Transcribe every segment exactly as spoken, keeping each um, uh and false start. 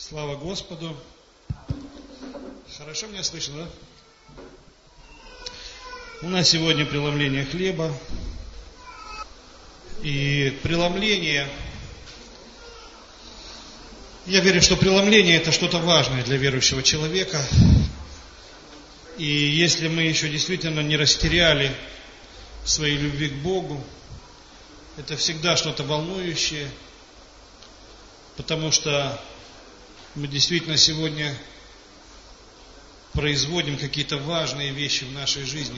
Слава Господу. Хорошо меня слышно, да? У нас сегодня преломление хлеба. И преломление, я верю, что преломление это что-то важное для верующего человека. И если мы еще действительно не растеряли своей любви к Богу, это всегда что-то волнующее, потому что мы действительно сегодня производим какие-то важные вещи в нашей жизни.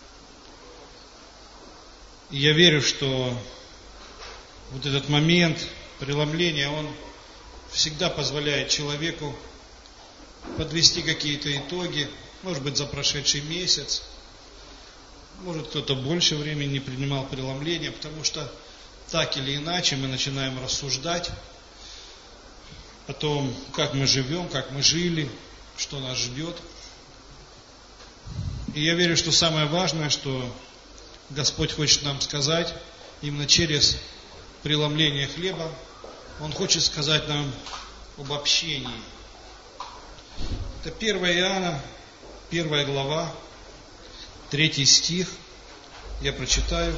И я верю, что вот этот момент преломления, он всегда позволяет человеку подвести какие-то итоги, может быть, за прошедший месяц, может, кто-то больше времени не принимал преломления, потому что так или иначе мы начинаем рассуждать о том, как мы живем, как мы жили, что нас ждет. И я верю, что самое важное, что Господь хочет нам сказать, именно через преломление хлеба, Он хочет сказать нам об общении. Это первое Иоанна, первая глава, третий стих, я прочитаю.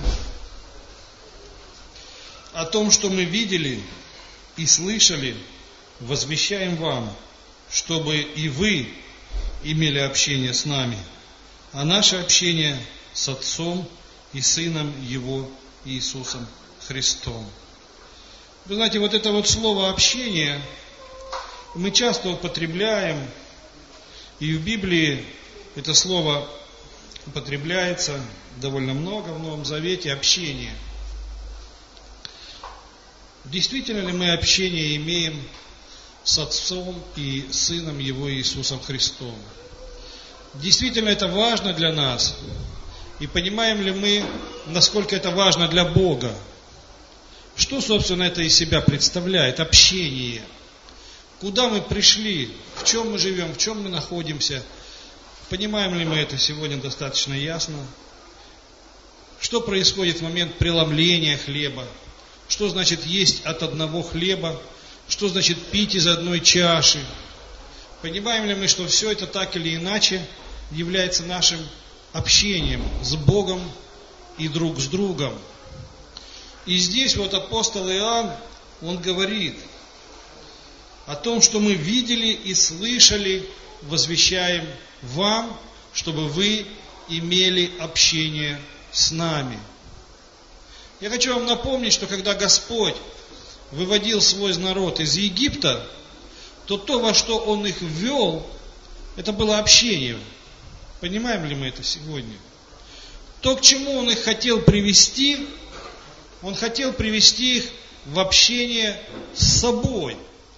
О том, что мы видели и слышали, возвещаем вам, чтобы и вы имели общение с нами, а наше общение с Отцом и Сыном Его Иисусом Христом. Вы знаете, вот это вот слово «общение» мы часто употребляем, и в Библии это слово употребляется довольно много в Новом Завете, общение. Действительно ли мы общение имеем с Отцом и Сыном Его Иисусом Христом? Действительно это важно для нас? И понимаем ли мы, насколько это важно для Бога? Что, собственно, это из себя представляет? Общение. Куда мы пришли? В чем мы живем? В чем мы находимся? Понимаем ли мы это сегодня достаточно ясно? Что происходит в момент преломления хлеба? Что значит есть от одного хлеба? Что значит пить из одной чаши? Понимаем ли мы, что все это так или иначе является нашим общением с Богом и друг с другом? И здесь вот апостол Иоанн, он говорит о том, что мы видели и слышали, возвещаем вам, чтобы вы имели общение с нами. Я хочу вам напомнить, что когда Господь выводил свой народ из Египта, то то, во что Он их ввел, это было общение. Понимаем ли мы это сегодня? То, к чему Он их хотел привести, Он хотел привести их в общение с собой.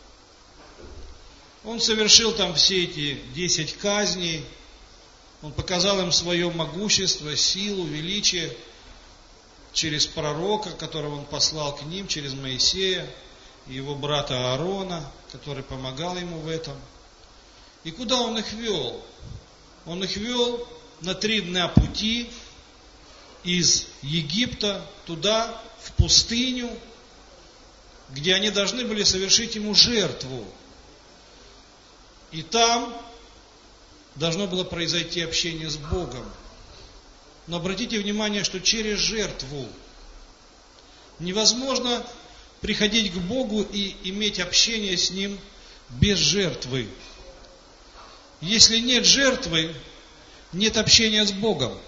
Он совершил там все эти десять казней, Он показал им свое могущество, силу, величие, через пророка, которого Он послал к ним, через Моисея и его брата Аарона, который помогал ему в этом. И куда Он их вел? Он их вел на три дня пути из Египта туда, в пустыню, где они должны были совершить Ему жертву. И там должно было произойти общение с Богом. Но обратите внимание, что через жертву невозможно приходить к Богу и иметь общение с Ним без жертвы. Если нет жертвы, нет общения с Богом.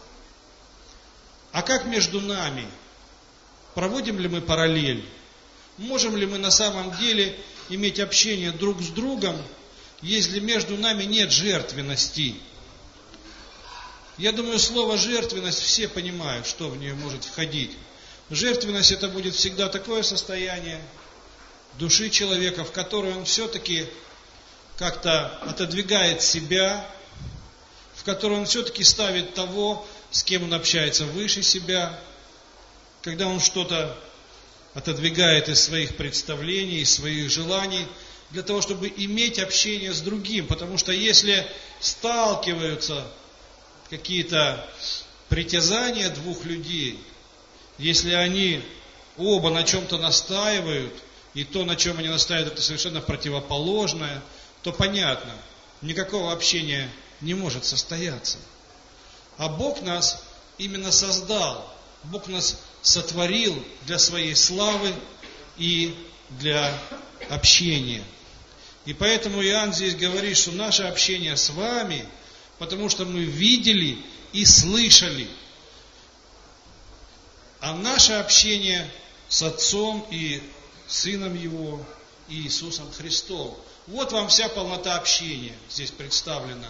А как между нами? Проводим ли мы параллель? Можем ли мы на самом деле иметь общение друг с другом, если между нами нет жертвенности? Я думаю, слово «жертвенность» все понимают, что в нее может входить. Жертвенность – это будет всегда такое состояние души человека, в которое он все-таки как-то отодвигает себя, в которое он все-таки ставит того, с кем он общается выше себя, когда он что-то отодвигает из своих представлений, из своих желаний, для того, чтобы иметь общение с другим. Потому что если сталкиваются какие-то притязания двух людей, если они оба на чем-то настаивают, и то, на чем они настаивают, это совершенно противоположное, то понятно, никакого общения не может состояться. А Бог нас именно создал, Бог нас сотворил для своей славы и для общения. И поэтому Иоанн здесь говорит, что наше общение с вами, потому что мы видели и слышали. А наше общение с Отцом и Сыном Его, и Иисусом Христом. Вот вам вся полнота общения здесь представлена.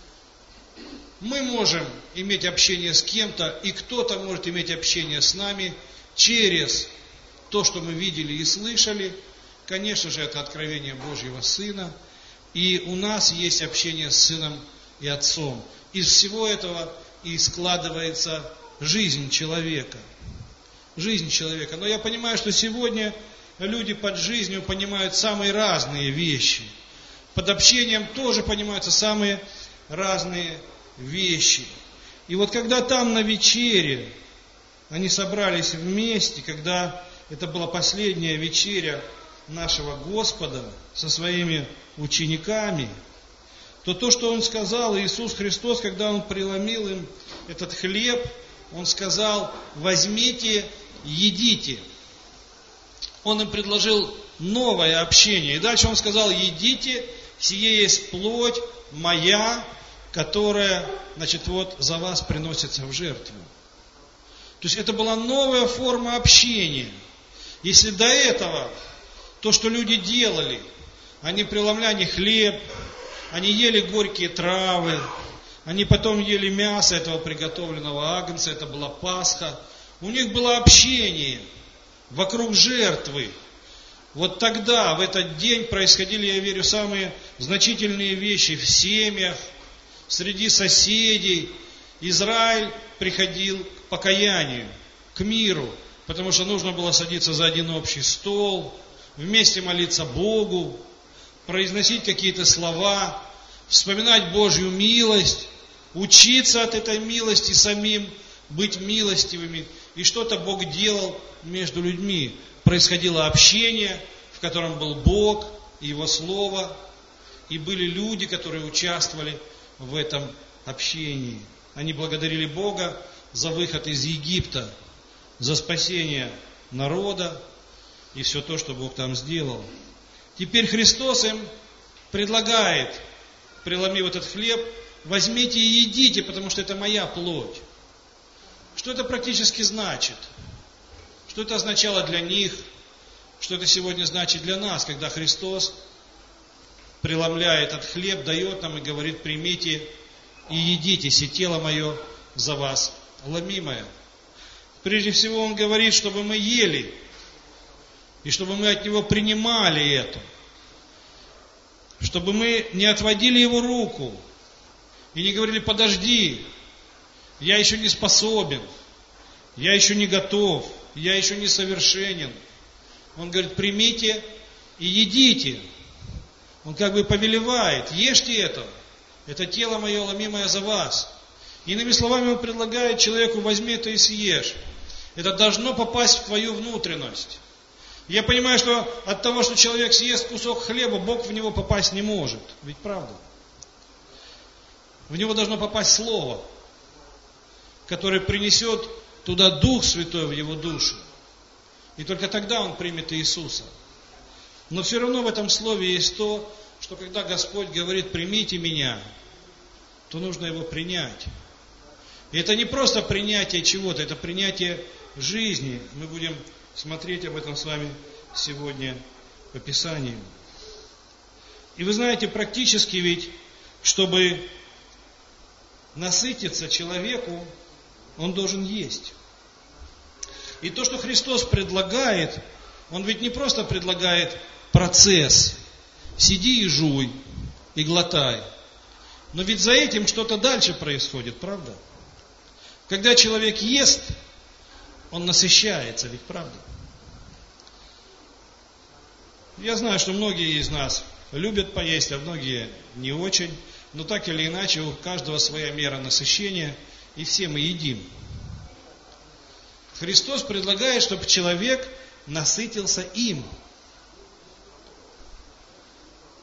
Мы можем иметь общение с кем-то, и кто-то может иметь общение с нами через то, что мы видели и слышали. Конечно же, это откровение Божьего Сына. И у нас есть общение с Сыном и Отцом. Из всего этого и складывается жизнь человека. Жизнь человека. Но я понимаю, что сегодня люди под жизнью понимают самые разные вещи. Под общением тоже понимаются самые разные вещи. И вот когда там на вечере они собрались вместе, когда это была последняя вечеря нашего Господа со своими учениками, то то, что Он сказал, Иисус Христос, когда Он преломил им этот хлеб, Он сказал: возьмите, едите. Он им предложил новое общение. И дальше Он сказал: едите, сие есть плоть моя, которая, значит, вот за вас приносится в жертву. То есть это была новая форма общения. Если до этого то, что люди делали, они преломляли хлеб, они ели горькие травы, они потом ели мясо этого приготовленного агнца, это была Пасха. У них было общение вокруг жертвы. Вот тогда, в этот день, происходили, я верю, самые значительные вещи в семьях, среди соседей. Израиль приходил к покаянию, к миру, потому что нужно было садиться за один общий стол, вместе молиться Богу, произносить какие-то слова, вспоминать Божью милость, учиться от этой милости самим, быть милостивыми. И что-то Бог делал между людьми. Происходило общение, в котором был Бог и Его Слово, и были люди, которые участвовали в этом общении. Они благодарили Бога за выход из Египта, за спасение народа и все то, что Бог там сделал. Теперь Христос им предлагает, преломив этот хлеб: возьмите и едите, потому что это моя плоть. Что это практически значит? Что это означало для них? Что это сегодня значит для нас, когда Христос, преломляя этот хлеб, дает нам и говорит: примите и едите, се тело мое за вас ломимое. Прежде всего Он говорит, чтобы мы ели, и чтобы мы от Него принимали это, чтобы мы не отводили Его руку и не говорили: подожди, я еще не способен, я еще не готов, я еще не совершенен. Он говорит: примите и едите. Он как бы повелевает: ешьте это, это тело мое, ломимое за вас. Иными словами, Он предлагает человеку: возьми это и съешь. Это должно попасть в твою внутренность. Я понимаю, что от того, что человек съест кусок хлеба, Бог в него попасть не может. Ведь правда? В него должно попасть Слово, которое принесет туда Дух Святой в его душу. И только тогда он примет Иисуса. Но все равно в этом слове есть то, что когда Господь говорит: примите меня, то нужно его принять. И это не просто принятие чего-то, это принятие жизни. Мы будем смотреть об этом с вами сегодня по Писанию. И вы знаете, практически ведь, чтобы насытиться человеку, он должен есть. И то, что Христос предлагает, Он ведь не просто предлагает процесс: сиди и жуй, и глотай. Но ведь за этим что-то дальше происходит, правда? Когда человек ест, он насыщается, ведь правда? Я знаю, что многие из нас любят поесть, а многие не очень. Но так или иначе, у каждого своя мера насыщения, и все мы едим. Христос предлагает, чтобы человек насытился им.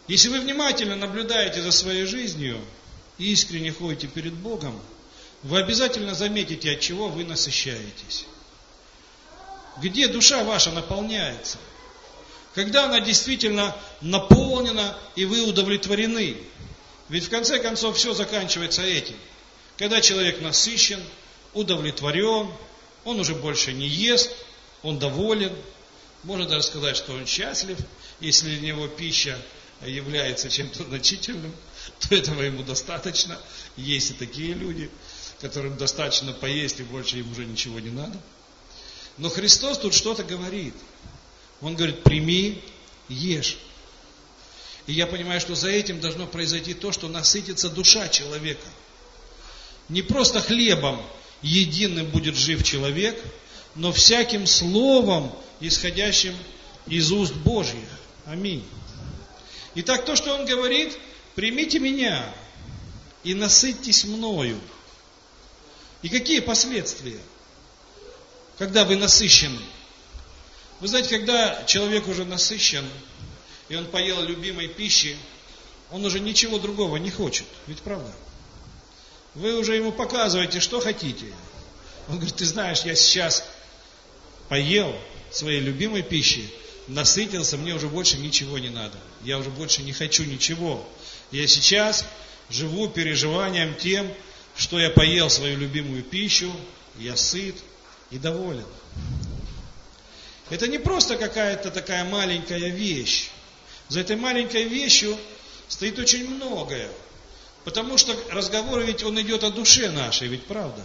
Если вы внимательно наблюдаете за своей жизнью и искренне ходите перед Богом, вы обязательно заметите, от чего вы насыщаетесь. Где душа ваша наполняется. Когда она действительно наполнена и вы удовлетворены. Ведь в конце концов все заканчивается этим. Когда человек насыщен, удовлетворен, он уже больше не ест, он доволен. Можно даже сказать, что он счастлив, если для него пища является чем-то значительным, то этого ему достаточно. Есть и такие люди, которым достаточно поесть, и больше им уже ничего не надо. Но Христос тут что-то говорит. Он говорит: прими, ешь. И я понимаю, что за этим должно произойти то, что насытится душа человека. Не просто хлебом единым будет жив человек, но всяким словом, исходящим из уст Божьих. Аминь. Итак, то, что Он говорит: примите меня и насытьтесь мною. И какие последствия, когда вы насыщены? Вы знаете, когда человек уже насыщен, и он поел любимой пищи, он уже ничего другого не хочет. Ведь правда? Вы уже ему показываете, что хотите. Он говорит: ты знаешь, я сейчас поел своей любимой пищи, насытился, мне уже больше ничего не надо. Я уже больше не хочу ничего. Я сейчас живу переживанием тем, что я поел свою любимую пищу, я сыт и доволен. Это не просто какая-то такая маленькая вещь. За этой маленькой вещью стоит очень многое. Потому что разговор ведь он идет о душе нашей, ведь правда?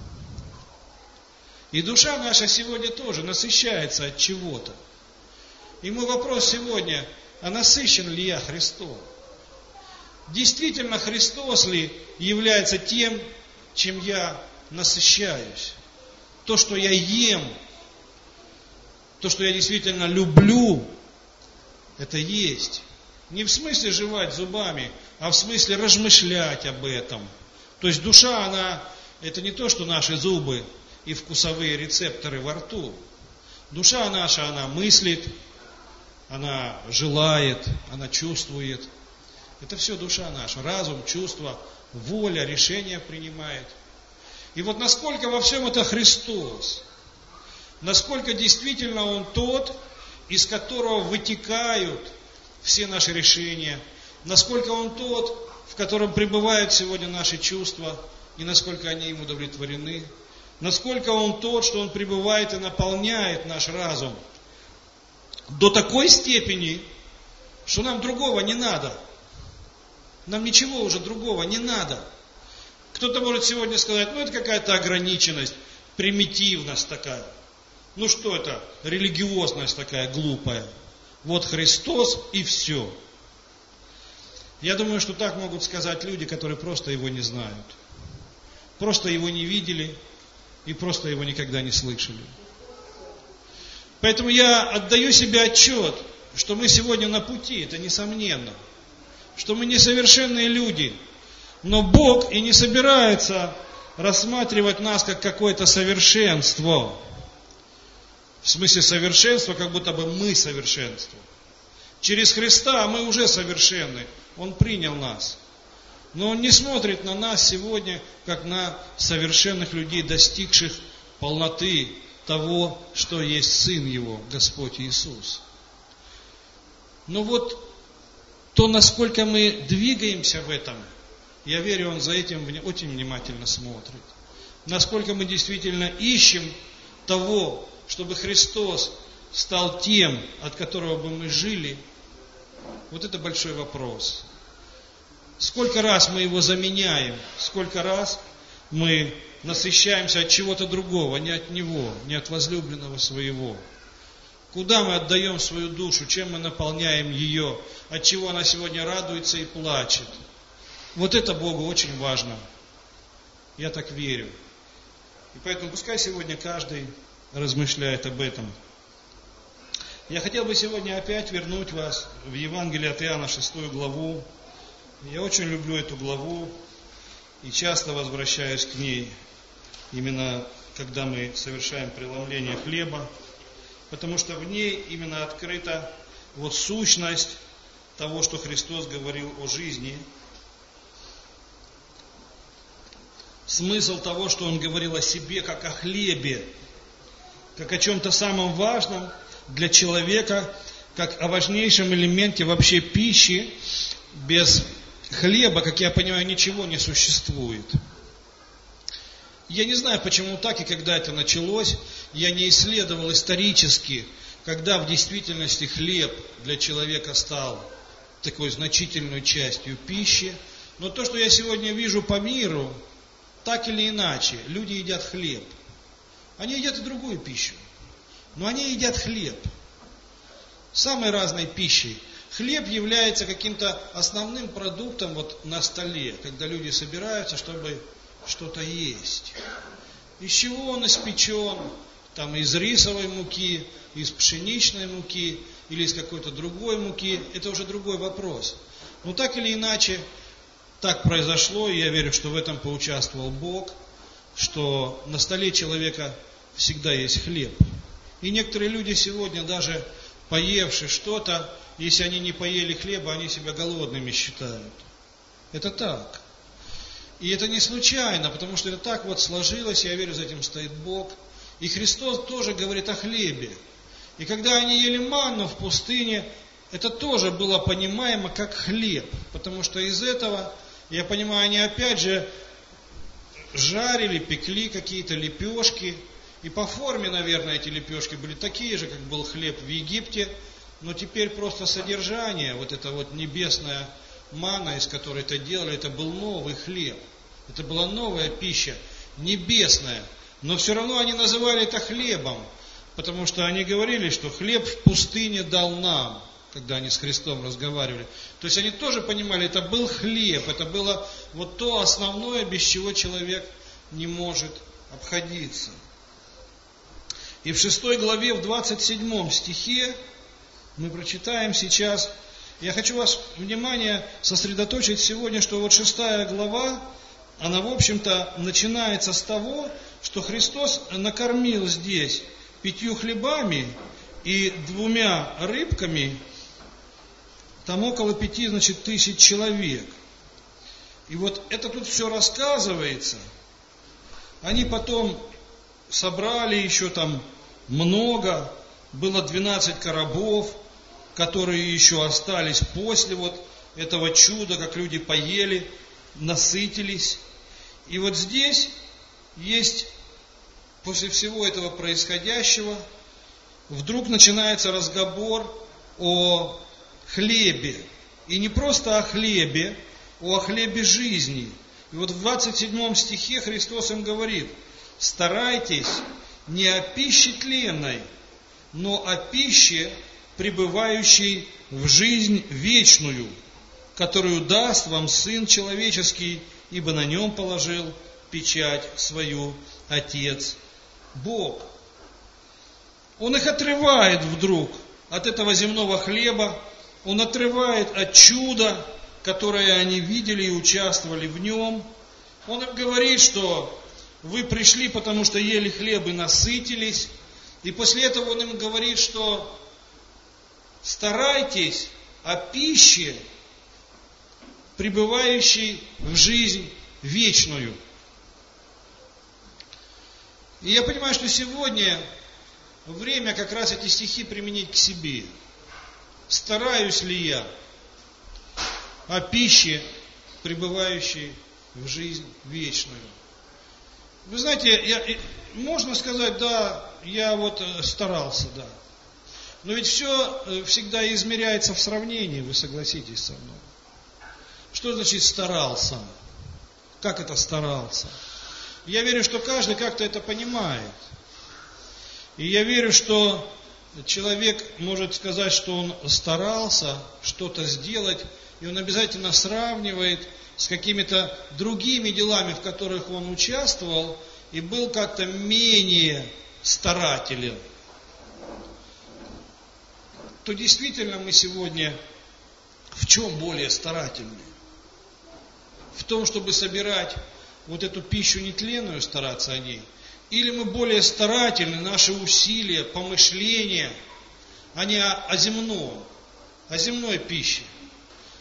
И душа наша сегодня тоже насыщается от чего-то. И мой вопрос сегодня: а насыщен ли я Христом? Действительно Христос ли является тем, чем я насыщаюсь? То, что я ем, то, что я действительно люблю, это есть. Не в смысле жевать зубами, а в смысле размышлять об этом. То есть душа, она, это не то, что наши зубы и вкусовые рецепторы во рту. Душа наша, она мыслит, она желает, она чувствует. Это все душа наша. Разум, чувство, воля, решение принимает. И вот насколько во всем это Христос, насколько действительно Он тот, из которого вытекают все наши решения, насколько Он тот, в котором пребывают сегодня наши чувства, и насколько они им удовлетворены, насколько Он тот, что Он пребывает и наполняет наш разум до такой степени, что нам другого не надо. Нам ничего уже другого не надо. Кто-то может сегодня сказать: ну это какая-то ограниченность, примитивность такая. Ну что это, религиозность такая глупая. Вот Христос и все. Я думаю, что так могут сказать люди, которые просто Его не знают. Просто Его не видели и просто Его никогда не слышали. Поэтому я отдаю себе отчет, что мы сегодня на пути, это несомненно. Что мы несовершенные люди. Но Бог и не собирается рассматривать нас как какое-то совершенство. В смысле совершенства, как будто бы мы совершенство. Через Христа мы уже совершенны. Он принял нас. Но Он не смотрит на нас сегодня, как на совершенных людей, достигших полноты того, что есть Сын Его, Господь Иисус. Но вот то, насколько мы двигаемся в этом, я верю, Он за этим очень внимательно смотрит. Насколько мы действительно ищем того, чтобы Христос стал тем, от которого бы мы жили, вот это большой вопрос. Сколько раз мы Его заменяем, сколько раз мы насыщаемся от чего-то другого, не от Него, не от возлюбленного своего. Куда мы отдаем свою душу, чем мы наполняем ее, от чего она сегодня радуется и плачет. Вот это Богу очень важно. Я так верю. И поэтому пускай сегодня каждый размышляет об этом. Я хотел бы сегодня опять вернуть вас в Евангелие от Иоанна, шестую главу. Я очень люблю эту главу и часто возвращаюсь к ней, именно когда мы совершаем преломление хлеба, потому что в ней именно открыта вот сущность того, что Христос говорил о жизни, смысл того, что Он говорил о себе, как о хлебе, как о чем-то самом важном для человека, как о важнейшем элементе вообще пищи. Без хлеба, как я понимаю, ничего не существует. Я не знаю, почему так и когда это началось. Я не исследовал исторически, когда в действительности хлеб для человека стал такой значительной частью пищи. Но то, что я сегодня вижу по миру, так или иначе, люди едят хлеб. Они едят и другую пищу, но они едят хлеб. Самой разной пищей. Хлеб является каким-то основным продуктом вот на столе, когда люди собираются, чтобы что-то есть. Из чего он испечен? Там из рисовой муки, из пшеничной муки или из какой-то другой муки. Это уже другой вопрос. Но так или иначе, так произошло, и я верю, что в этом поучаствовал Бог, что на столе человека всегда есть хлеб. И некоторые люди сегодня, даже поевши что-то, если они не поели хлеба, они себя голодными считают. Это так. И это не случайно, потому что это так вот сложилось, я верю, за этим стоит Бог. И Христос тоже говорит о хлебе. И когда они ели манну в пустыне, это тоже было понимаемо как хлеб. Потому что из этого, я понимаю, они опять же жарили, пекли какие-то лепешки. И по форме, наверное, эти лепешки были такие же, как был хлеб в Египте. Но теперь просто содержание, вот эта вот небесная манна, из которой это делали, это был новый хлеб. Это была новая пища, небесная. Но все равно они называли это хлебом, потому что они говорили, что хлеб в пустыне дал нам, когда они с Христом разговаривали. То есть они тоже понимали, это был хлеб, это было вот то основное, без чего человек не может обходиться. И в шестой главе, в двадцать седьмом стихе, мы прочитаем сейчас. Я хочу вас внимание сосредоточить сегодня, что вот шестая глава, она, в общем-то, начинается с того, что Христос накормил здесь пятью хлебами и двумя рыбками, там около пяти, значит, тысяч человек. И вот это тут все рассказывается. Они потом собрали еще там много, было двенадцать коробов, которые еще остались после вот этого чуда, как люди поели, насытились. И вот здесь есть, после всего этого происходящего, вдруг начинается разговор о хлебе. И не просто о хлебе, а о хлебе жизни. И вот в двадцать седьмом стихе Христос им говорит: старайтесь не о пище тленной, но о пище, пребывающей в жизнь вечную, которую даст вам Сын Человеческий, ибо на нем положил печать свою Отец Бог. Он их отрывает вдруг от этого земного хлеба, он отрывает от чуда, которое они видели и участвовали в нем. Он им говорит, что вы пришли, потому что ели хлеб и насытились. И после этого он им говорит, что старайтесь о пище, пребывающей в жизнь вечную. И я понимаю, что сегодня время как раз эти стихи применить к себе. Стараюсь ли я о пище, пребывающей в жизнь вечную? Вы знаете, я, можно сказать, да, я вот старался, да. Но ведь все всегда измеряется в сравнении, вы согласитесь со мной. Что значит старался? Как это старался? Я верю, что каждый как-то это понимает. И я верю, что человек может сказать, что он старался что-то сделать, и он обязательно сравнивает с какими-то другими делами, в которых он участвовал, и был как-то менее старателен. То действительно мы сегодня в чем более старательны? В том, чтобы собирать вот эту пищу нетленную, стараться о ней? Или мы более старательны, наши усилия, помышления, а не о, о земном, о земной пище?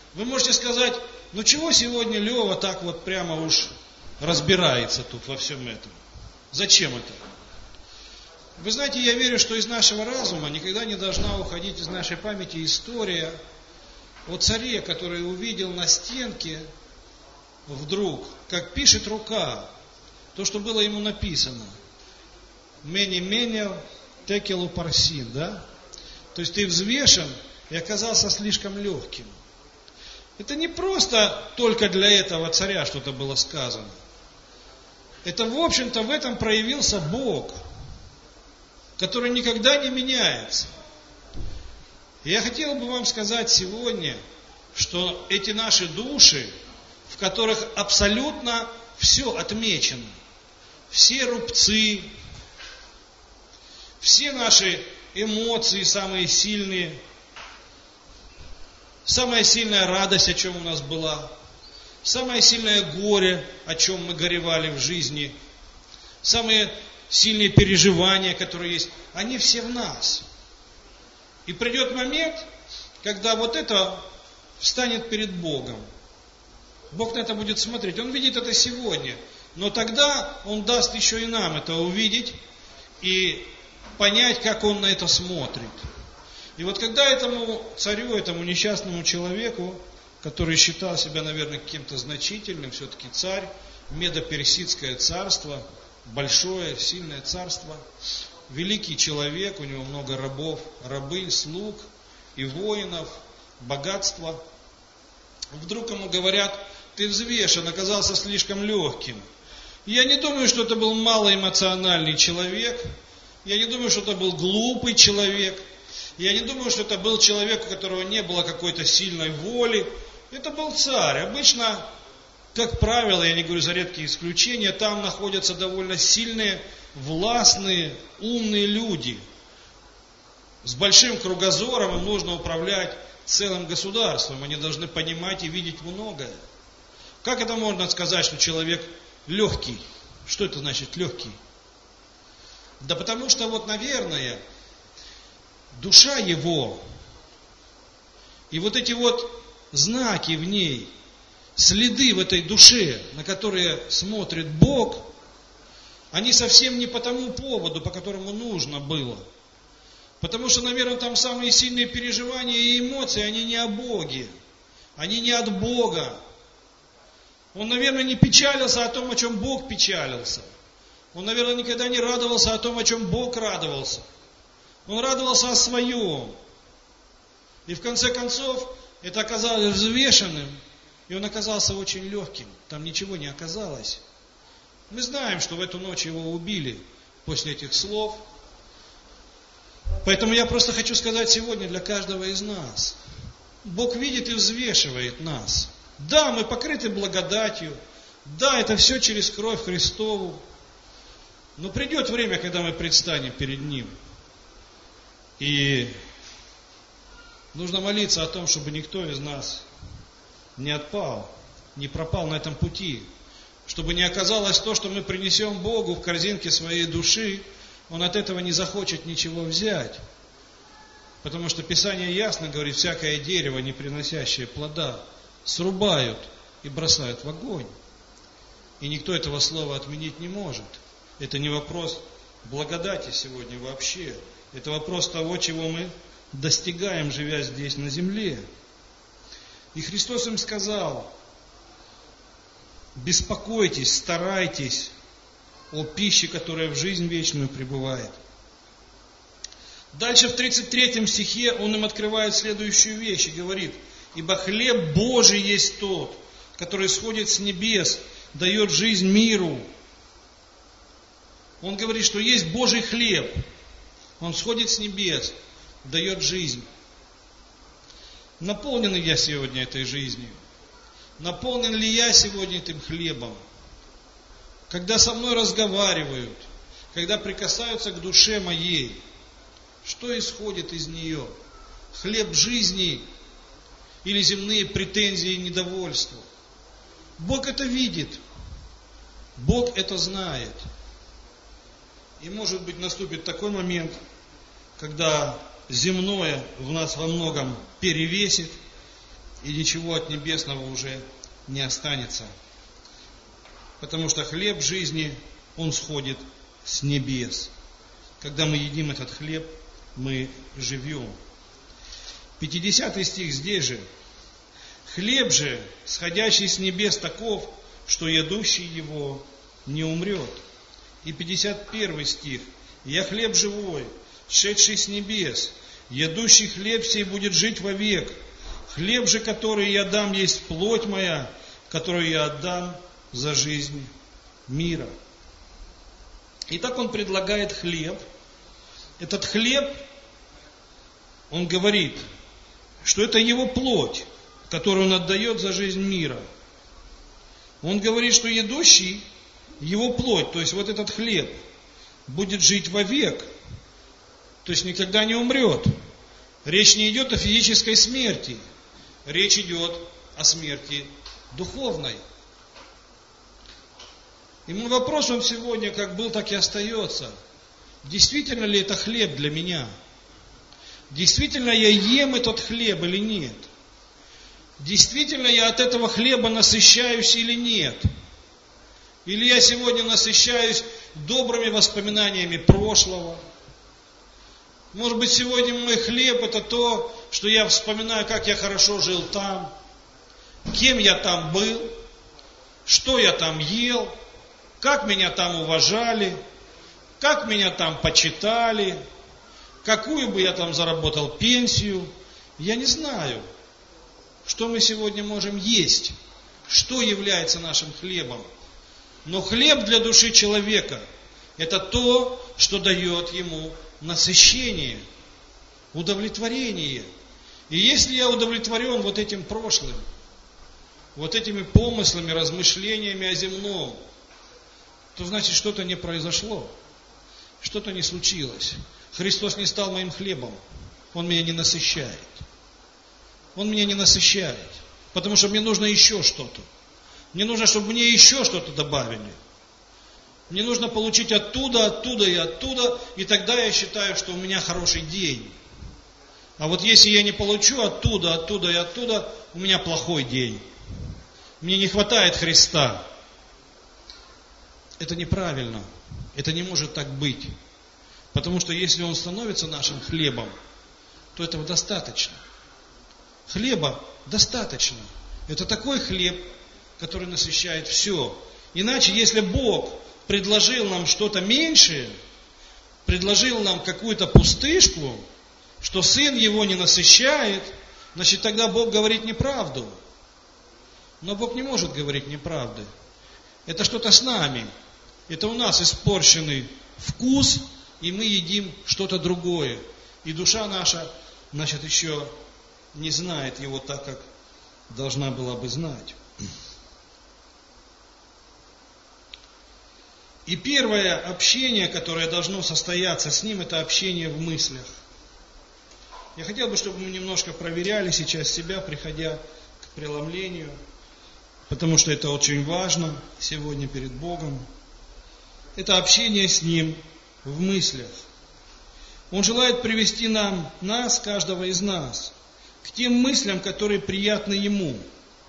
Вы можете сказать, ну чего сегодня Лева так вот прямо уж разбирается тут во всем этом? Зачем это? Вы знаете, я верю, что из нашего разума никогда не должна уходить из нашей памяти история о царе, который увидел на стенке вдруг, как пишет рука, то, что было ему написано. Мени менел текелу парсин, да? То есть ты взвешен и оказался слишком легким. Это не просто только для этого царя что-то было сказано. Это, в общем-то, в этом проявился Бог, который никогда не меняется. И я хотел бы вам сказать сегодня, что эти наши души, в которых абсолютно все отмечено, все рубцы, все наши эмоции самые сильные, самая сильная радость, о чем у нас была, самое сильное горе, о чем мы горевали в жизни, самые сильные переживания, которые есть, они все в нас. И придет момент, когда вот это встанет перед Богом. Бог на это будет смотреть. Он видит это сегодня. Но тогда Он даст еще и нам это увидеть и понять, как Он на это смотрит. И вот когда этому царю, этому несчастному человеку, который считал себя, наверное, каким-то значительным, все-таки царь, Медо-Персидское царство, большое, сильное царство, великий человек, у него много рабов, рабынь, слуг и воинов, богатства. Вдруг ему говорят, ты взвешен, оказался слишком легким. Я не думаю, что это был малоэмоциональный человек, я не думаю, что это был глупый человек, я не думаю, что это был человек, у которого не было какой-то сильной воли. Это был царь. Обычно, как правило, я не говорю за редкие исключения, там находятся довольно сильные, властные, умные люди. С большим кругозором им нужно управлять целым государством. Они должны понимать и видеть многое. Как это можно сказать, что человек легкий? Что это значит легкий? Да потому что вот, наверное, душа его и вот эти вот знаки в ней, следы в этой душе, на которые смотрит Бог, они совсем не по тому поводу, по которому нужно было. Потому что, наверное, там самые сильные переживания и эмоции, они не о Боге, они не от Бога. Он, наверное, не печалился о том, о чем Бог печалился. Он, наверное, никогда не радовался о том, о чем Бог радовался. Он радовался о своем. И в конце концов, это оказалось взвешенным, и он оказался очень легким. Там ничего не оказалось. Мы знаем, что в эту ночь его убили после этих слов. Поэтому я просто хочу сказать сегодня для каждого из нас. Бог видит и взвешивает нас. Да, мы покрыты благодатью. Да, это все через кровь Христову. Но придет время, когда мы предстанем перед Ним. И нужно молиться о том, чтобы никто из нас не отпал, не пропал на этом пути. Чтобы не оказалось то, что мы принесем Богу в корзинке своей души, Он от этого не захочет ничего взять. Потому что Писание ясно говорит, всякое дерево, не приносящее плода, срубают и бросают в огонь. И никто этого слова отменить не может. Это не вопрос благодати сегодня вообще. Это вопрос того, чего мы достигаем, живя здесь на земле. И Христос им сказал, беспокойтесь, старайтесь о пище, которая в жизнь вечную пребывает. Дальше в тридцать третьем стихе Он им открывает следующую вещь и говорит, ибо хлеб Божий есть тот, который сходит с небес, дает жизнь миру. Он говорит, что есть Божий хлеб. Он сходит с небес, дает жизнь. Наполнен ли я сегодня этой жизнью? Наполнен ли я сегодня этим хлебом? Когда со мной разговаривают, когда прикасаются к душе моей, что исходит из нее? Хлеб жизни или земные претензии и недовольства? Бог это видит. Бог это знает. И может быть наступит такой момент, когда земное в нас во многом перевесит, и ничего от небесного уже не останется. Потому что хлеб жизни, он сходит с небес. Когда мы едим этот хлеб, мы живем. пятидесятый стих здесь же. Хлеб же, сходящий с небес, таков, что едущий его не умрет. И пятьдесят первый стих. Я хлеб живой, шедший с небес. Едущий хлеб сей будет жить вовек. Хлеб же, который я дам, есть плоть моя, которую я отдам за жизнь мира. Итак, он предлагает хлеб. Этот хлеб, он говорит, что это его плоть, которую он отдает за жизнь мира. Он говорит, что едущий его плоть, то есть вот этот хлеб, будет жить вовек, то есть никогда не умрет. Речь не идет о физической смерти, речь идет о смерти духовной. И мой вопрос вам сегодня, как был, так и остается. Действительно ли это хлеб для меня? Действительно я ем этот хлеб или нет? Действительно я от этого хлеба насыщаюсь или нет? Или я сегодня насыщаюсь добрыми воспоминаниями прошлого? Может быть, сегодня мой хлеб это то, что я вспоминаю, как я хорошо жил там, кем я там был, что я там ел, как меня там уважали, как меня там почитали, какую бы я там заработал пенсию. Я не знаю, что мы сегодня можем есть, что является нашим хлебом. Но хлеб для души человека – это то, что дает ему насыщение, удовлетворение. И если я удовлетворен вот этим прошлым, вот этими помыслами, размышлениями о земном, то значит что-то не произошло, что-то не случилось. Христос не стал моим хлебом, Он меня не насыщает. Он меня не насыщает, потому что мне нужно еще что-то. Мне нужно, чтобы мне еще что-то добавили. Мне нужно получить оттуда, оттуда и оттуда, и тогда я считаю, что у меня хороший день. А вот если я не получу оттуда, оттуда и оттуда, у меня плохой день. Мне не хватает Христа. Это неправильно. Это не может так быть. Потому что если Он становится нашим хлебом, то этого достаточно. Хлеба достаточно. Это такой хлеб, который насыщает все. Иначе, если Бог предложил нам что-то меньшее, предложил нам какую-то пустышку, что Сын Его не насыщает, значит тогда Бог говорит неправду. Но Бог не может говорить неправды. Это что-то с нами. Это у нас испорченный вкус, и мы едим что-то другое. И душа наша, значит, еще не знает Его так, как должна была бы знать. И первое общение, которое должно состояться с Ним, это общение в мыслях. Я хотел бы, чтобы мы немножко проверяли сейчас себя, приходя к преломлению, потому что это очень важно сегодня перед Богом. Это общение с Ним в мыслях. Он желает привести нам, нас, каждого из нас, к тем мыслям, которые приятны Ему.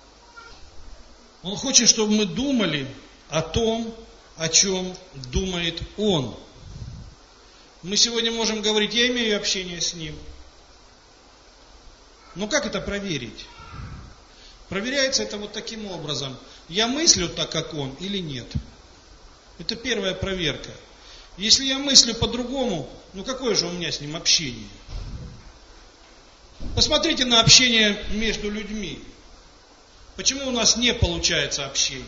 Он хочет, чтобы мы думали о том, о чем думает Он. Мы сегодня можем говорить, я имею общение с Ним. Но как это проверить? Проверяется это вот таким образом. Я мыслю так, как Он, или нет? Это первая проверка. Если я мыслю по-другому, ну какое же у меня с Ним общение? Посмотрите на общение между людьми. Почему у нас не получается общение?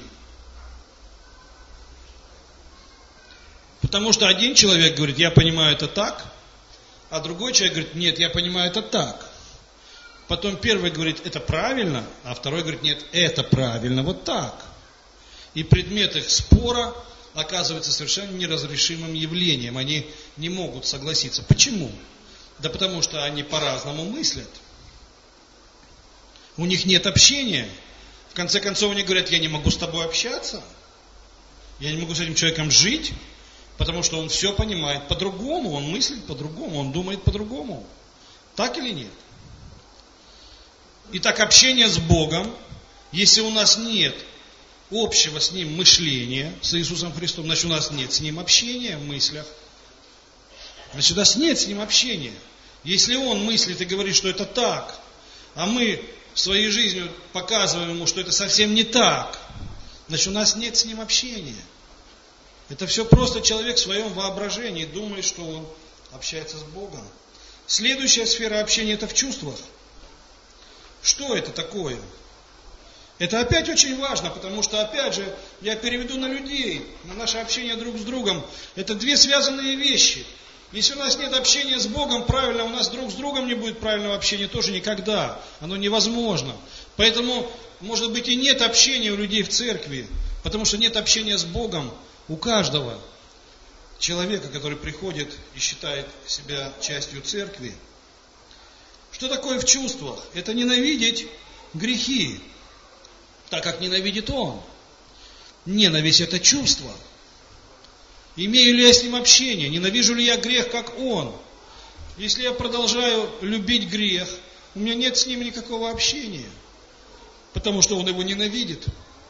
Потому что один человек говорит, я понимаю это так, а другой человек говорит, нет, я понимаю это так. Потом первый говорит, это правильно, а второй говорит, нет, это правильно, вот так. И предмет их спора оказывается совершенно неразрешимым явлением. Они не могут согласиться. Почему? Да потому что они по-разному мыслят. У них нет общения. В конце концов они говорят, я не могу с тобой общаться. Я не могу с этим человеком жить, потому что он все понимает по-другому, он мыслит по-другому, он думает по-другому. Так или нет? Итак, общение с Богом, если у нас нет общего с Ним мышления, с Иисусом Христом, значит у нас нет с Ним общения в мыслях. Значит у нас нет с Ним общения. Если Он мыслит и говорит, что это так, а мы своей жизнью показываем Ему, что это совсем не так, значит у нас нет с Ним общения. Это все просто человек в своем воображении думает, что он общается с Богом. Следующая сфера общения – это в чувствах. Что это такое? Это опять очень важно, потому что, опять же, я переведу на людей, на наше общение друг с другом. Это две связанные вещи. Если у нас нет общения с Богом правильно, у нас друг с другом не будет правильного общения тоже никогда. Оно невозможно. Поэтому, может быть, и нет общения у людей в церкви, потому что нет общения с Богом у каждого человека, который приходит и считает себя частью церкви. Что такое в чувствах? Это ненавидеть грехи, так как ненавидит он. Ненависть – это чувство. Имею ли я с ним общение? Ненавижу ли я грех, как он? Если я продолжаю любить грех, у меня нет с ним никакого общения, потому что он его ненавидит.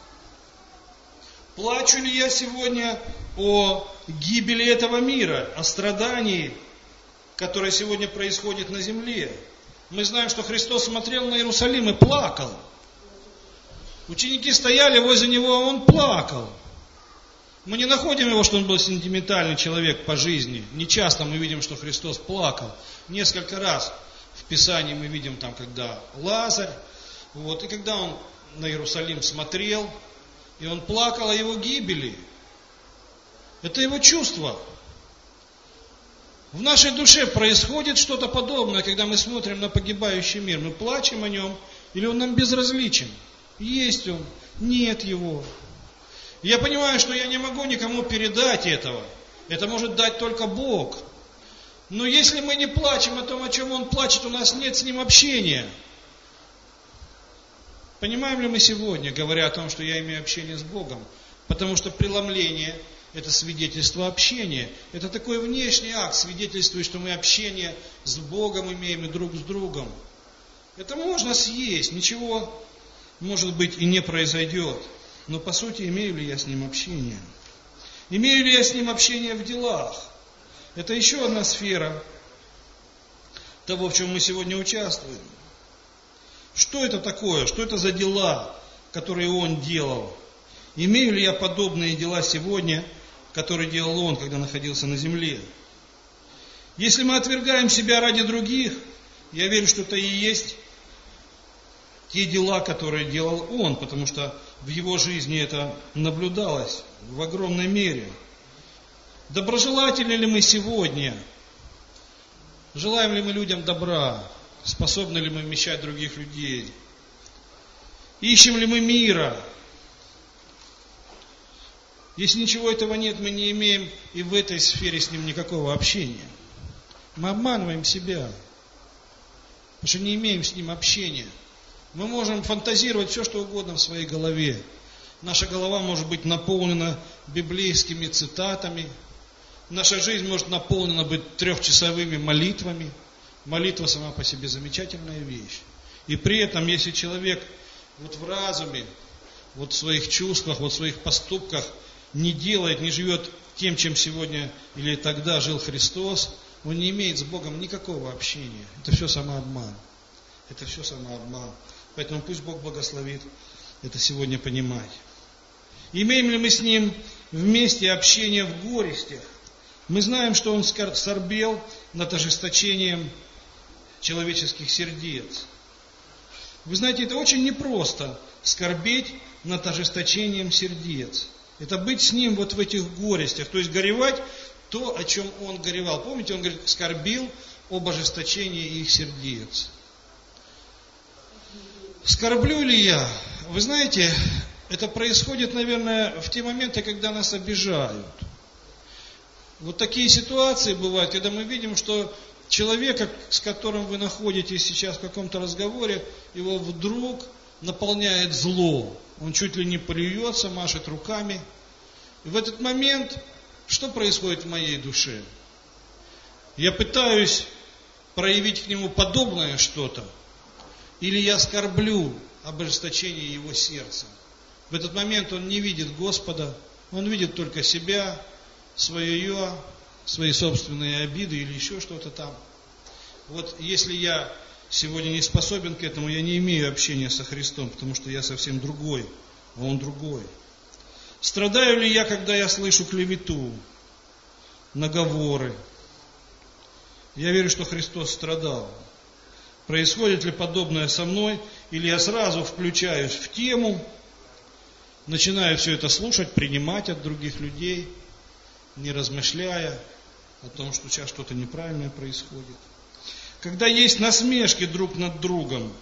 Плачу ли я сегодня о гибели этого мира, о страдании, которое сегодня происходит на земле? Мы знаем, что Христос смотрел на Иерусалим и плакал. Ученики стояли возле него, а он плакал. Мы не находим его, что он был сентиментальный человек по жизни. Не часто мы видим, что Христос плакал. Несколько раз в Писании мы видим там, когда Лазарь, вот, и когда он на Иерусалим смотрел, и он плакал о его гибели. Это его чувство. В нашей душе происходит что-то подобное, когда мы смотрим на погибающий мир. Мы плачем о нем, или он нам безразличен? Есть он, нет его. Я понимаю, что я не могу никому передать этого. Это может дать только Бог. Но если мы не плачем о том, о чем он плачет, у нас нет с ним общения. Понимаем ли мы сегодня, говоря о том, что я имею общение с Богом? Потому что преломление – это свидетельство общения. Это такой внешний акт, свидетельствует, что мы общение с Богом имеем и друг с другом. Это можно съесть, ничего, может быть, и не произойдет. Но по сути, имею ли я с ним общение? Имею ли я с ним общение в делах? Это еще одна сфера того, в чем мы сегодня участвуем. Что это такое? Что это за дела, которые он делал? Имею ли я подобные дела сегодня, которые делал он, когда находился на земле? Если мы отвергаем себя ради других, я верю, что это и есть те дела, которые делал он, потому что в его жизни это наблюдалось в огромной мере. Доброжелательны ли мы сегодня? Желаем ли мы людям добра? Способны ли мы вмещать других людей? Ищем ли мы мира? Если ничего этого нет, мы не имеем и в этой сфере с ним никакого общения. Мы обманываем себя, потому что не имеем с ним общения. Мы можем фантазировать все, что угодно в своей голове. Наша голова может быть наполнена библейскими цитатами. Наша жизнь может наполнена быть трехчасовыми молитвами. Молитва сама по себе замечательная вещь. И при этом, если человек вот в разуме, вот в своих чувствах, вот в своих поступках не делает, не живет тем, чем сегодня или тогда жил Христос, он не имеет с Богом никакого общения. Это все самообман. Это все самообман. Поэтому пусть Бог благословит это сегодня понимать. Имеем ли мы с Ним вместе общение в горестях? Мы знаем, что Он скорбел над ожесточением человеческих сердец. Вы знаете, это очень непросто скорбеть над ожесточением сердец. Это быть с Ним вот в этих горестях, то есть горевать то, о чем Он горевал. Помните, Он говорит, скорбил об ожесточении их сердец. Скорблю ли я? Вы знаете, это происходит, наверное, в те моменты, когда нас обижают. Вот такие ситуации бывают, когда мы видим, что человека, с которым вы находитесь сейчас в каком-то разговоре, его вдруг наполняет зло. Он чуть ли не плюется, машет руками. И в этот момент, что происходит в моей душе? Я пытаюсь проявить к нему подобное что-то, или я скорблю об ожесточении его сердца. В этот момент он не видит Господа, он видит только себя, свое «я», свои собственные обиды или еще что-то там. Вот если я сегодня не способен к этому, я не имею общения со Христом, потому что я совсем другой, а Он другой. Страдаю ли я, когда я слышу клевету, наговоры? Я верю, что Христос страдал. Происходит ли подобное со мной, или я сразу включаюсь в тему, начинаю все это слушать, принимать от других людей, не размышляя о том, что сейчас что-то неправильное происходит. Когда есть насмешки друг над другом,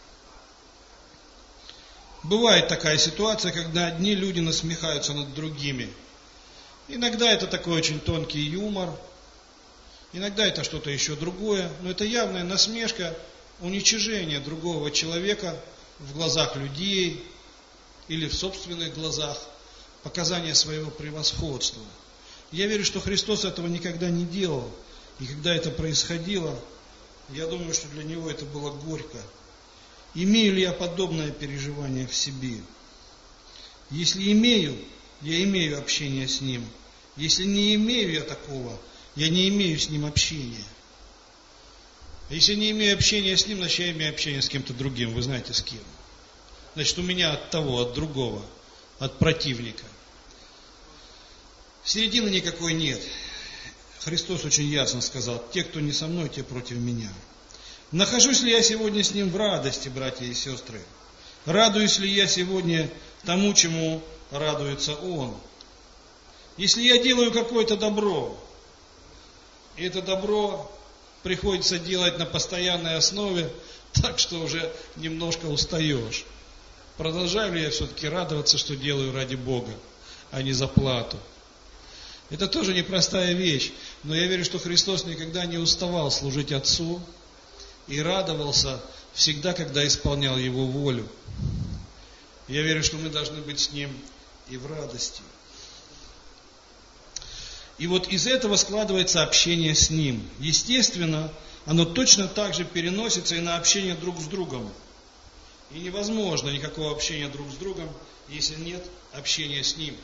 бывает такая ситуация, когда одни люди насмехаются над другими. Иногда это такой очень тонкий юмор, иногда это что-то еще другое, но это явная насмешка, уничижение другого человека в глазах людей или в собственных глазах, показание своего превосходства. Я верю, что Христос этого никогда не делал, и когда это происходило, я думаю, что для Него это было горько. Имею ли я подобное переживание в себе? Если имею, я имею общение с Ним. Если не имею я такого, я не имею с Ним общения. Если не имею общения с Ним, значит я имею общение с кем-то другим. Вы знаете, с кем? Значит, у меня от того, от другого, от противника. Середины никакой нет. Христос очень ясно сказал: те, кто не со мной, те против меня. Нахожусь ли я сегодня с Ним в радости, братья и сестры? Радуюсь ли я сегодня тому, чему радуется Он? Если я делаю какое-то добро, и это добро приходится делать на постоянной основе, так что уже немножко устаешь, продолжаю ли я все-таки радоваться, что делаю ради Бога, а не за плату? Это тоже непростая вещь, но я верю, что Христос никогда не уставал служить Отцу и радовался всегда, когда исполнял Его волю. Я верю, что мы должны быть с Ним и в радости. И вот из этого складывается общение с Ним. Естественно, оно точно так же переносится и на общение друг с другом. И невозможно никакого общения друг с другом, если нет общения с Ним.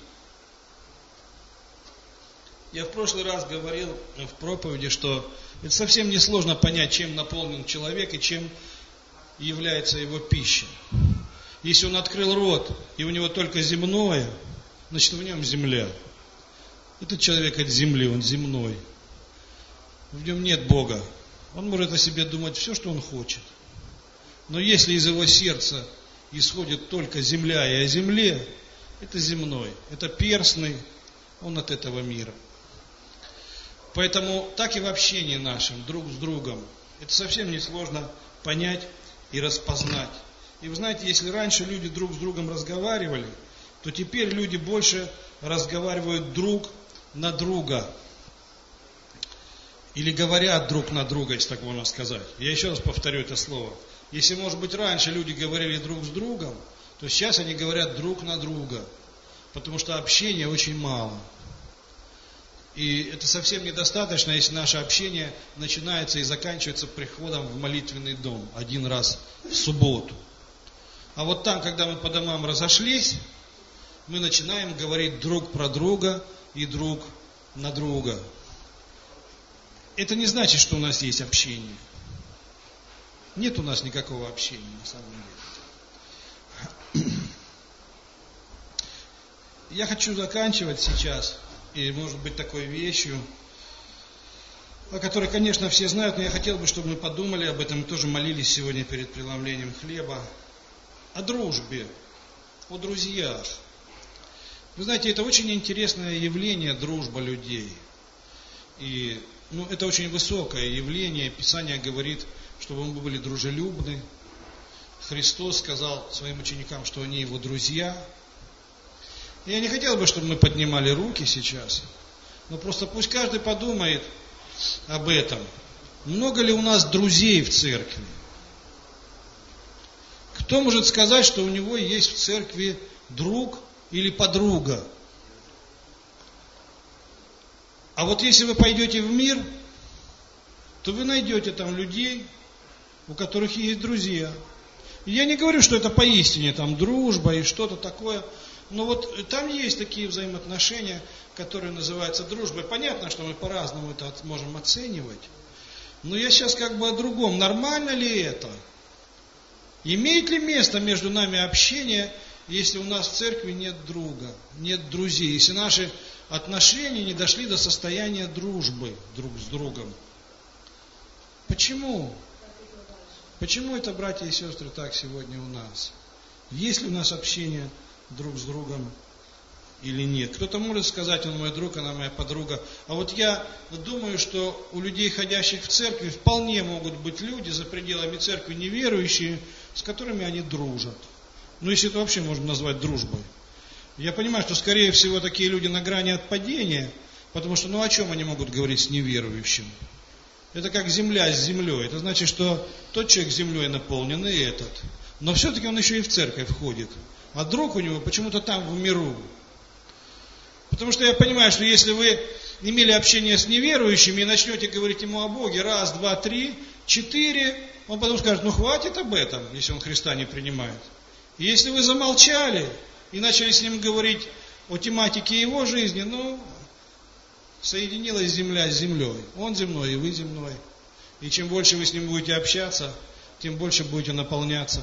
Я в прошлый раз говорил в проповеди, что это совсем несложно понять, чем наполнен человек и чем является его пища. Если он открыл рот, и у него только земное, значит в нем земля. Этот человек от земли, он земной. В нем нет Бога. Он может о себе думать все, что он хочет. Но если из его сердца исходит только земля и о земле, это земной, это перстный, он от этого мира. Поэтому так и в общении нашем, друг с другом, это совсем несложно понять и распознать. И вы знаете, если раньше люди друг с другом разговаривали, то теперь люди больше разговаривают друг на друга. Или говорят друг на друга, если так можно сказать. Я еще раз повторю это слово. Если, может быть, раньше люди говорили друг с другом, то сейчас они говорят друг на друга. Потому что общения очень мало. И это совсем недостаточно, если наше общение начинается и заканчивается приходом в молитвенный дом один раз в субботу. А вот там, когда мы по домам разошлись, мы начинаем говорить друг про друга и друг на друга. Это не значит, что у нас есть общение. Нет у нас никакого общения на самом деле. Я хочу заканчивать сейчас. И может быть такой вещью, о которой, конечно, все знают, но я хотел бы, чтобы мы подумали об этом, мы тоже молились сегодня перед преломлением хлеба, о дружбе, о друзьях. Вы знаете, это очень интересное явление, дружба людей. И ну, это очень высокое явление. Писание говорит, чтобы мы были дружелюбны. Христос сказал своим ученикам, что они Его друзья. Я не хотел бы, чтобы мы поднимали руки сейчас, но просто пусть каждый подумает об этом. Много ли у нас друзей в церкви? Кто может сказать, что у него есть в церкви друг или подруга? А вот если вы пойдете в мир, то вы найдете там людей, у которых есть друзья. И я не говорю, что это поистине там дружба и что-то такое. Но вот там есть такие взаимоотношения, которые называются дружбой. Понятно, что мы по-разному это можем оценивать. Но я сейчас как бы о другом. Нормально ли это? Имеет ли место между нами общение, если у нас в церкви нет друга, нет друзей, если наши отношения не дошли до состояния дружбы друг с другом? Почему? Почему это, братья и сестры, так сегодня у нас? Есть ли у нас общение друг с другом или нет? Кто-то может сказать, он мой друг, она моя подруга. А вот я думаю, что у людей, ходящих в церкви, вполне могут быть люди за пределами церкви неверующие, с которыми они дружат. Ну, если это вообще можно назвать дружбой. Я понимаю, что, скорее всего, такие люди на грани отпадения, потому что, ну, о чем они могут говорить с неверующим? Это как земля с землей. Это значит, что тот человек землей наполнен, и этот. Но все-таки он еще и в церковь входит. А друг у него почему-то там в миру. Потому что я понимаю, что если вы имели общение с неверующими и начнете говорить ему о Боге, раз, два, три, четыре, он потом скажет, ну хватит об этом, если он Христа не принимает. И если вы замолчали и начали с ним говорить о тематике его жизни, ну, соединилась земля с землей. Он земной, и вы земной. И чем больше вы с ним будете общаться, тем больше будете наполняться.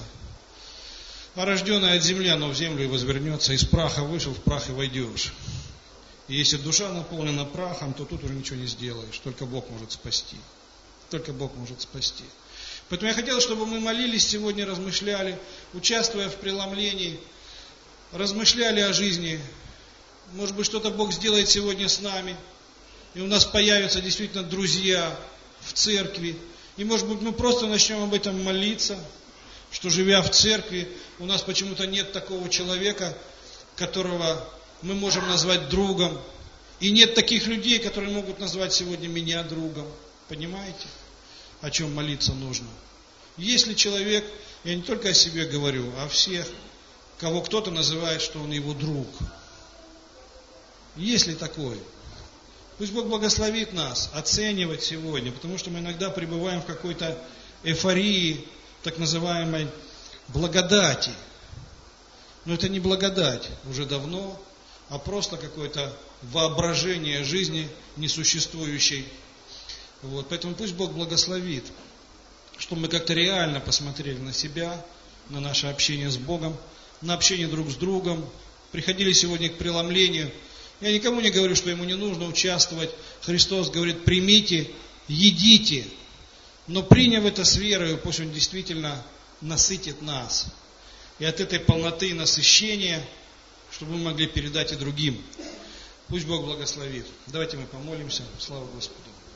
А рожденный от земли, оно в землю и возвернется. Из праха вышел, в прах и войдешь. И если душа наполнена прахом, то тут уже ничего не сделаешь. Только Бог может спасти. Только Бог может спасти. Поэтому я хотел, чтобы мы молились сегодня, размышляли, участвуя в преломлении, размышляли о жизни. Может быть, что-то Бог сделает сегодня с нами. И у нас появятся действительно друзья в церкви. И может быть мы просто начнем об этом молиться, что живя в церкви, у нас почему-то нет такого человека, которого мы можем назвать другом. И нет таких людей, которые могут назвать сегодня меня другом. Понимаете, о чем молиться нужно? Если человек, я не только о себе говорю, а о всех, кого кто-то называет, что он его друг. Есть ли такое? Пусть Бог благословит нас оценивать сегодня, потому что мы иногда пребываем в какой-то эйфории, так называемой благодати. Но это не благодать уже давно, а просто какое-то воображение жизни несуществующей. Вот. Поэтому пусть Бог благословит, чтобы мы как-то реально посмотрели на себя, на наше общение с Богом, на общение друг с другом, приходили сегодня к преломлению. Я никому не говорю, что ему не нужно участвовать. Христос говорит, примите, едите. Но приняв это с верою, пусть Он действительно насытит нас. И от этой полноты и насыщения, чтобы мы могли передать и другим. Пусть Бог благословит. Давайте мы помолимся. Слава Господу.